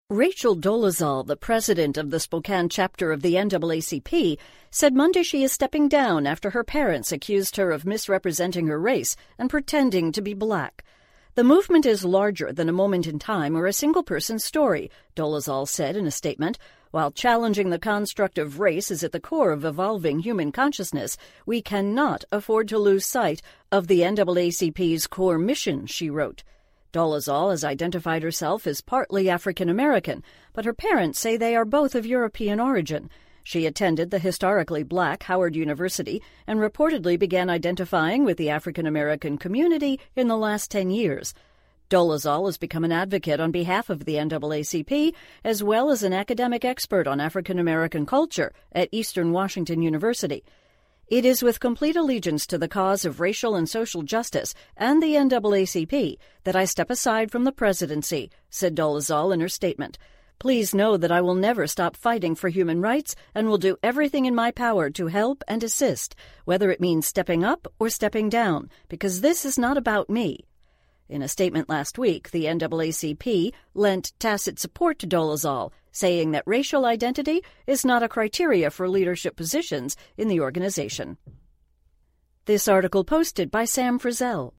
Rachel Dolezal, the president of the Spokane chapter of the NAACP, said Monday she is stepping down after her parents accused her of misrepresenting her race and pretending to be black. The movement is larger than a moment in time or a single-person story, Dolezal said in a statement. While challenging the construct of race is at the core of evolving human consciousness, we cannot afford to lose sight of the NAACP's core mission, she wrote. Dolezal has identified herself as partly African-American, but her parents say they are both of European origin. She attended the historically black Howard University and reportedly began identifying with the African-American community in the last 10 years. Dolezal has become an advocate on behalf of the NAACP, as well as an academic expert on African-American culture at Eastern Washington University. It is with complete allegiance to the cause of racial and social justice and the NAACP that I step aside from the presidency, said Dolezal in her statement. Please know that I will never stop fighting for human rights and will do everything in my power to help and assist, whether it means stepping up or stepping down, because this is not about me. In a statement last week, the NAACP lent tacit support to Dolezal, saying that racial identity is not a criteria for leadership positions in the organization. This article posted by Sam Frizzell.